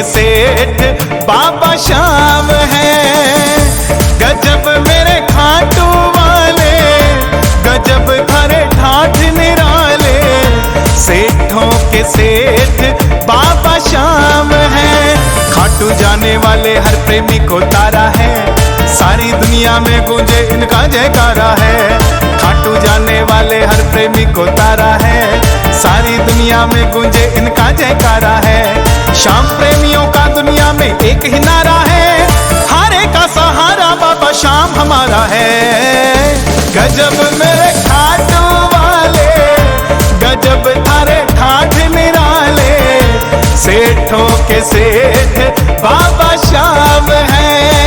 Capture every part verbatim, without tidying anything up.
के सेठ बाबा श्याम है। गजब मेरे खाटू वाले, गजब थारे ठाठ निराले, सेठों के सेठ बाबा श्याम है। खाटू जाने वाले हर प्रेमी को तारा है, सारी दुनिया में गूंजे इनका जयकारा है। खाटू जाने वाले हर प्रेमी को तारा है, सारी दुनिया में गूंजे इनका जयकारा है। श्याम प्रेमियों का दुनिया में एक ही नारा है, हारे का सहारा बाबा श्याम हमारा है। गजब मेरे खाटू वाले, गजब थारे ठाठ निराले, सेठों के सेठ बाबा श्याम है।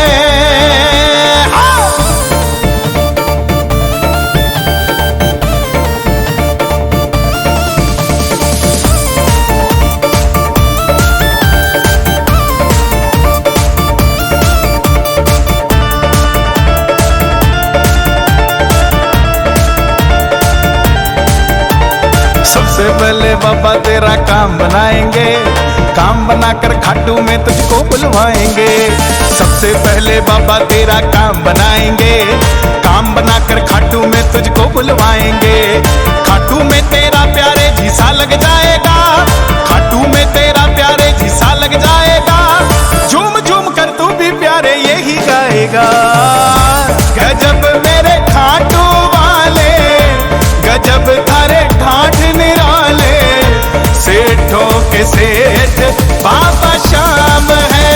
सबसे पहले बाबा तेरा काम बनाएंगे, काम बनाकर खाटू में तुझको बुलवाएंगे। सबसे पहले बाबा तेरा काम बनाएंगे, काम बनाकर खाटू में तुझको बुलवाएंगे। खाटू में तेरा प्यारे झीसा लग जाएगा, खाटू में तेरा प्यारे झीसा लग जाएगा। झूम झूम कर तू भी प्यारे यही गाएगा। गजब मेरे खाटू वाले, गजब थारे ठाठ निराले, सेठों के सेठ बाबा श्याम है।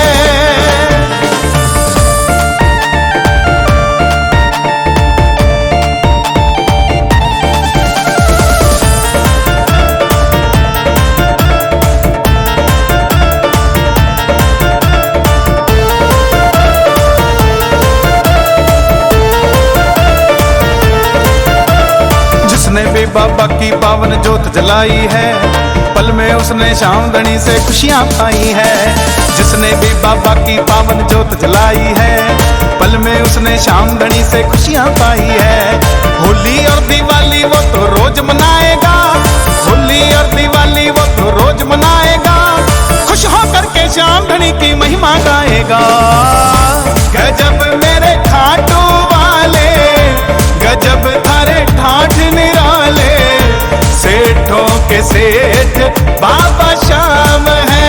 जिसने भी बाबा की पावन जोत जलाई है, पल में उसने श्याम धनी से खुशियां पाई है। जिसने भी बाबा की पावन जोत जलाई है, पल में उसने श्याम धनी से खुशियां पाई है। होली और दिवाली वो तो रोज मनाएगा, होली और दिवाली वो तो रोज मनाएगा। खुश होकर के श्याम धनी की महिमा गाएगा। गजब मेरे खाटू वाले, गजब थारे ठाठ निराले, सेठों के सेठ बाबा श्याम है।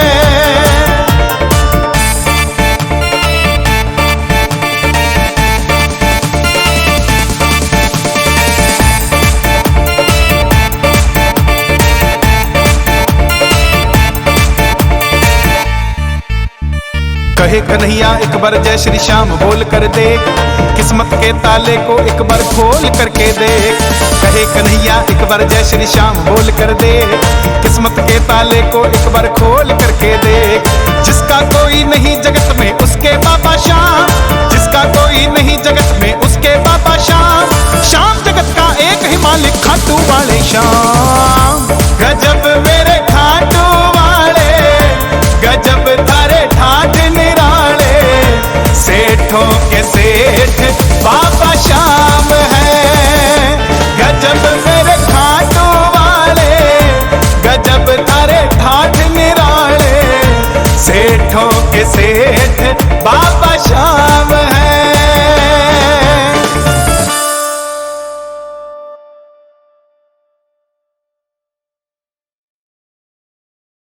कहे कन्हैया एक बार जय श्री श्याम बोल कर देख, किस्मत के ताले को एक बार खोल करके देख। कहे कन्हैया एक बार जय श्री श्याम बोल कर देख, किस्मत के ताले को एक बार खोल करके देख। जिसका कोई नहीं जगत में उसके बाबा श्याम, जिसका कोई नहीं जगत में उसके बाबा श्याम। श्याम जगत का एक ही मालिक खाटू वाले श्याम। गजब मेरे खाटू वाले, गजब थारे ठाठ निराले, सेठों के सेठ बाबा श्याम है। गजब मेरे खाटू वाले, गजब थारे ठाठ निराले, सेठों के सेठ बाबा श्याम।